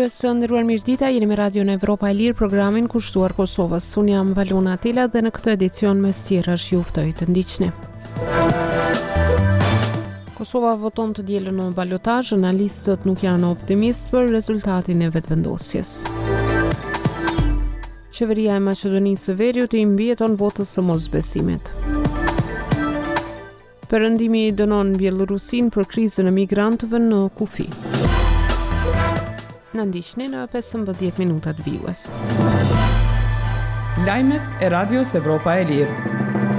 Mëngjes, nderuar mirëdita, jeni me Radion Evropa e Lirë, programin kushtuar Kosovës. Unë jam Valona Atila dhe në këtë edicion mes tjerash ju ftoj të ndiqni. Kosova voton të dielën në balotazh, analistët nuk janë optimist për rezultatin e vetëvendosjes. Qeveria e Maqedonisë së Veriut i mbijeton votës së mosbesimit. Perëndimi dënon Bielorusin për krizën e migrantëve në kufi. Në ndiqni në 15 minutat vijues. Lajmet e Radios Evropa e Lirë.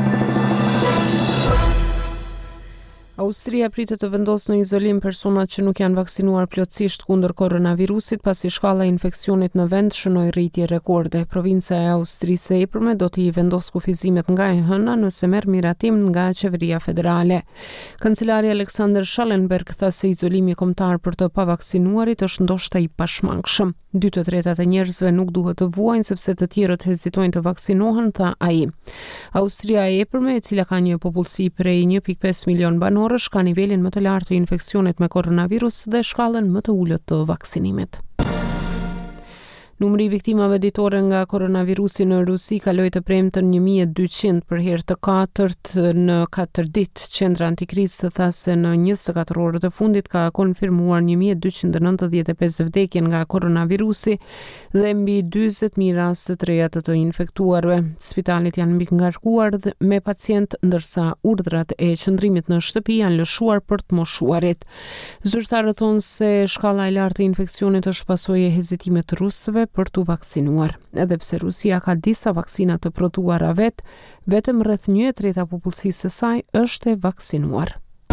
Austria pritet të vendosë në izolim personat që nuk janë vaksinuar plotësisht kundër koronavirusit pasi shkalla e infeksionit në vend shënoi rritje rekorde. Provinca e Austrisë së Epërme do t'i vendosë kufizimet nga e hëna nëse merr miratim nga qeveria federale. Kancelari Alexander Schallenberg tha se izolimi kombëtar për të pavaksinuarit është ndoshta i pashmangshëm. 2/3 e njerëzve nuk duhet të vuajnë sepse të tjerët hezitojnë të vaksinohen, tha ai. Austria e Epërme, e cila ka një popullsi prej 1.5 milion banorësh, ka nivelin më të lartë të infeksionit me koronavirus dhe shkallën më të ulët të vaksinimit. Numri i viktimave ditore nga koronavirusi në Rusi kaloi të premten 1200 për herë të katërt në 4 ditë. Qendra antikrizë tha se në 24 orët e fundit ka konfirmuar 1295 vdekje nga koronavirusi dhe mbi 40.000 raste të reja të infektuarve. Spitalet janë mbingarkuar me pacient, ndërsa urdhrat e qëndrimit në shtëpi janë lëshuar për të moshuarit. Zyrtarët thonë se shkalla e lartë e infeksionit është pasojë e hezitimit të rusëve për të vaksinuar. Edhe pse Rusia ka disa vaksina të prodhuara vetëm rreth 1/3 popullsisë së saj është e vaksinuar.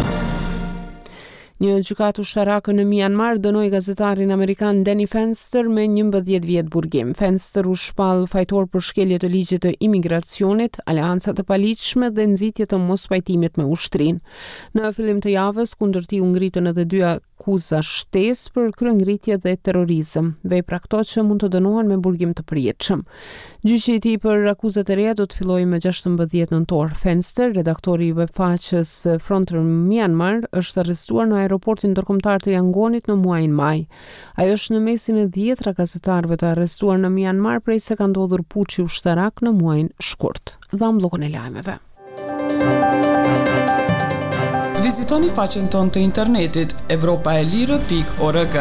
Një gjykatë ushtarake në Myanmar dënoi gazetarin amerikan Danny Fenster me 11 vjet burgim. Fenster u shpall fajtor për shkelje të ligjit të imigracionit, aleanca të paligjshme dhe nxitje të mospajtimit me ushtrinë. Në fillim të javës, kundër tij u ngritën edhe 2 akuza shtesë për kryengritje dhe terrorizëm, vepra këto që mund të dënohen me burgim të përjetshëm. Gjyqi i tij për akuzat e reja do të fillojë me 16 nëntor. Fenster, redaktori i webfaqes Frontier Myanmar, është arrestuar në aeroportin ndërkombëtar të Yangonit në muajin maj. Ai është në mesin e 10 gazetarëve të arrestuar në Myanmar prej se ka ndodhur puçi ushtarak në muajin shkurt. Dham llokun e lajmeve. Vizitoni faqen tonë të internetit evropaelire.org.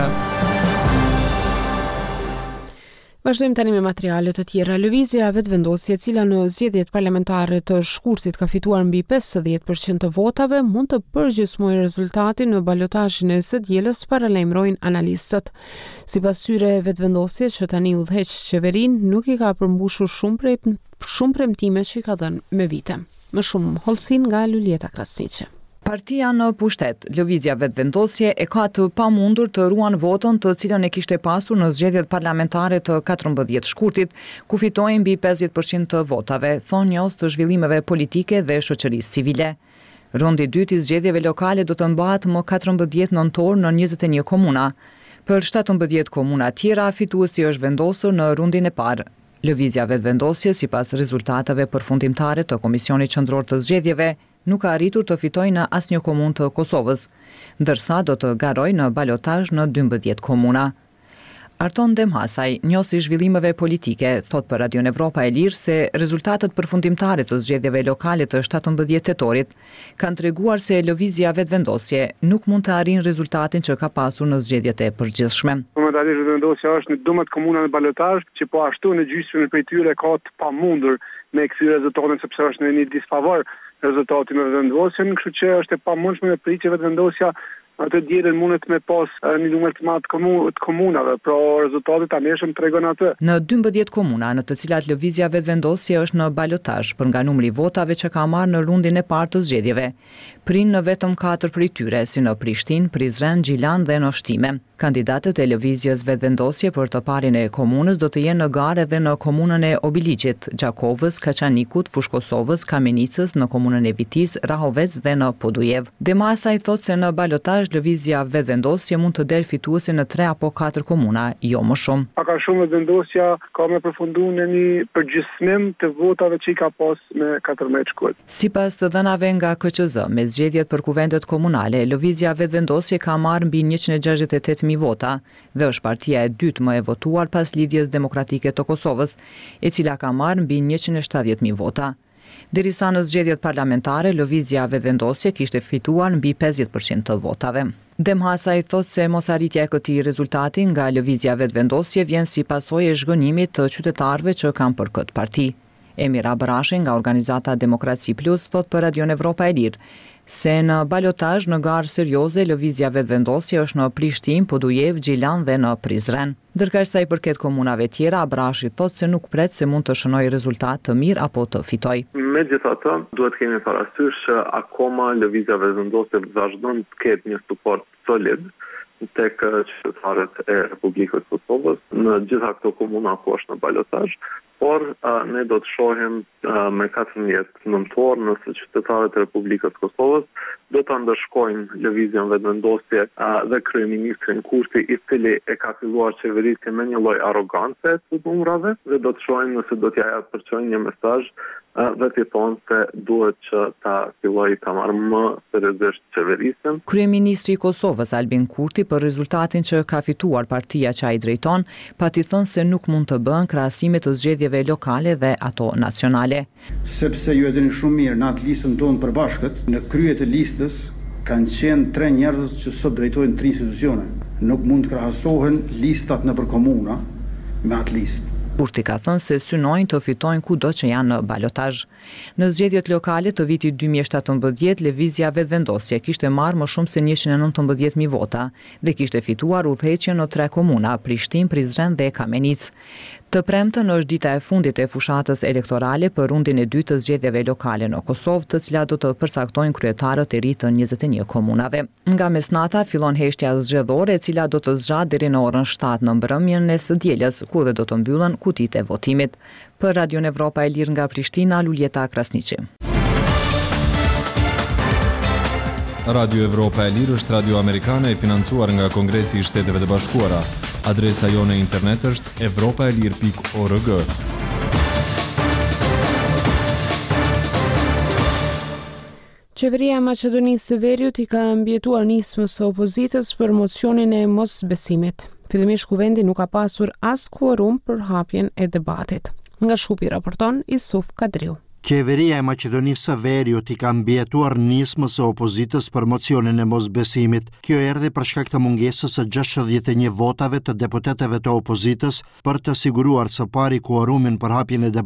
Vazhdojmë tani me materiale të tjera. Lëvizja vetëvendosje, e cila në zgjedhjet parlamentare të shkurtit ka fituar mbi 50% të votave, mund të përgjysmojë rezultatin në balotazhin e së dielës, paralajmërojnë analistët. Sipas tyre, vetëvendosja që tani udhëheq qeverinë nuk i ka përmbushur shumë premtime që i ka dhënë me vite. Më shumë hollësin nga Lulieta Krasniqi. Partia në pushtet, lëvizja vetëvendosje, e ka të pamundur të ruan votën të cilën e kishte pasur në zgjedhjet parlamentare të 14 shkurtit, ku fitoi mbi 50% të votave, thonë njohës të zhvillimeve politike dhe shoqërisë civile. Rundi i dytë i zgjedhjeve lokale do të mbahet më 14 nëntor në 21 komuna. Për 17 komuna tjera, fituesi është vendosur në rundin e parë. Lëvizja vetëvendosje, sipas rezultateve përfundimtare të Komisionit Qendror të Zgjedhjeve, nuk ka arritur të fitojë në asnjë komunë të Kosovës, ndërsa do të garojë në balotazh në 12 komuna. Arton Demhasaj, njohësi zhvillimeve politike, thot për Radion Evropa e Lirë se rezultatet përfundimtare të zgjedhjeve lokale të 17 tetorit kanë treguar se lëvizja vetëvendosje nuk mund të arrijë rezultatin që ka pasur në zgjedhjet e përgjithshme. Momentalisht vetëvendosja është në 12 komuna në balotazh, që po ashtu në gjysmën prej tyre ka të pamundur me kthy rezultatin sepse është në një disfavor rezultati me vetëvendosjen, kështu që është e pamundshme me pritje vetëvendosja atë dielën mundet me pas një numër të madh të komunave, pra rezultatet tanishëm tregon atë. Në 12 komuna në të cilat lëvizja vetëvendosje është në balotazh për nga numri votave që ka marrë në rundin e parë të zgjedhjeve, prinë në vetëm 4 prej tyre, si në Prishtinë, Prizren, Gjilan dhe në Shtime. Kandidatët e lëvizjes vetëvendosje për të parin e komunës do të jenë në garë edhe në komunën e Obiliqit, Gjakovës, Kaçanikut, Fushkosovës, Kamenicës, në komunën e Vitis, Rahovec dhe në Podujev. Demasa i thot se në balotazh balotash, lëvizja vetëvendosje mund të del fituese në 3 apo 4 komuna, jo më shumë. Ka shumë vetëvendosja ka me përfundu në një përgjithësim të votave që i ka pas me 14 shkull. Sipas të dhënave nga KQZ, me zgjedhjet për kuvendet komunale, lëvizja vetëvendosje ka marrë mbi 168.000 vota dhe është partia e dytë më e votuar pas Lidhjes Demokratike të Kosovës, e cila ka marrë mbi 170.000 vota. Derisa në zgjedhjet parlamentare, lëvizja vetëvendosje kishte fituar mbi 50% të votave. Demhasa i thotë se mosarritja e këtij rezultati nga lëvizja vetëvendosje vjen si pasojë e zhgënjimit të qytetarëve që kanë për këtë parti. Emir Abrashi nga organizata Demokraci Plus thot për Radion Evropa e Lirë se në balotazh në garë serioze lëvizja vetëvendosje është në Prishtinë, Podujev, Gjilan dhe në Prizren. Ndërkaq sa i përket komunave tjera, Abrashi thot se nuk pret se mund të shënojë rezultat të mirë apo të fitojë. Megjithatë, duhet kemi parasysh që akoma lëvizja vetëvendosje vazhdon të ketë një suport solid tek qytetarët e Republikës së Kosovës në gjitha këto komuna ku është në balotazh, por ne do të shohim me 14 nëntor nëse qytetarët e Republikës së Kosovës do të ndëshkojnë lëvizjen vetëvendosje dhe kryeministrin Kurti, i cili e ka filluar qeverisjen me një lloj arrogance të numrave, dhe do të shohim nëse do t'ja përçojnë një mesazh dhe t'i thonë se duhet që ta filloj ta marrë më seriozisht qeverisjen. Kryeministri i Kosovës Albin Kurti për rezultatin që ka fituar partia që ai drejton, pati thënë se nuk mund të bëhen krahasime të zgjedhjeve lokale dhe ato nacionale. Sepse ju e dini shumë mirë, në atë listën tonë përbashkët, në krye të listës kanë qenë 3 njerëz që sot drejtojnë 3 institucione. Nuk mund të krahasohen listat nëpër komuna me atë listë. Kurti ka thënë se synojnë të fitojnë kudo që janë në balotazh. Në zgjedhjet lokale të vitit 2017, lëvizja vetëvendosje kishte marrë më shumë se 119.000 vota dhe kishte fituar udhëheqjen në 3 komuna, Prishtinë, Prizren dhe Kamenic. Të premtën është dita e fundit e fushatës elektorale për rundin e dytë të zgjedhjeve lokale në Kosovë, të cilat do të përcaktojnë kryetarët e ri të 21 komunave. Nga mesnata fillon heshtja zgjedhore, e cila do të zgjatë deri në orën 7 në mbrëmjen e së dielës, ku dhe do të mbyllen kutitë e votimit. Për Radion Evropa e Lirë nga Prishtina, Luljeta Krasniqi. Radio Evropa e Lirë është radio amerikane e financuar nga Kongresi i Shteteve të Bashkuara. Adresa jone internet është evropaelir.org. Qeveria e Maqedonisë së Veriut i ka mbijetuar nismës së opozitës për mocionin e mosbesimit. Fillimisht kuvendi nuk ka pasur as kvorum për hapjen e debatit. Nga Shkupi raporton Isuf Kadriu. Qeveria e Maqedonisë së Veriut i ka mbijetuar nismës së opozitës për mocionin e mosbesimit. Kjo erdhi për shkak të mungesës së 61 votave të deputetëve të opozitës për të siguruar së pari kvorumin për hapjen e debatit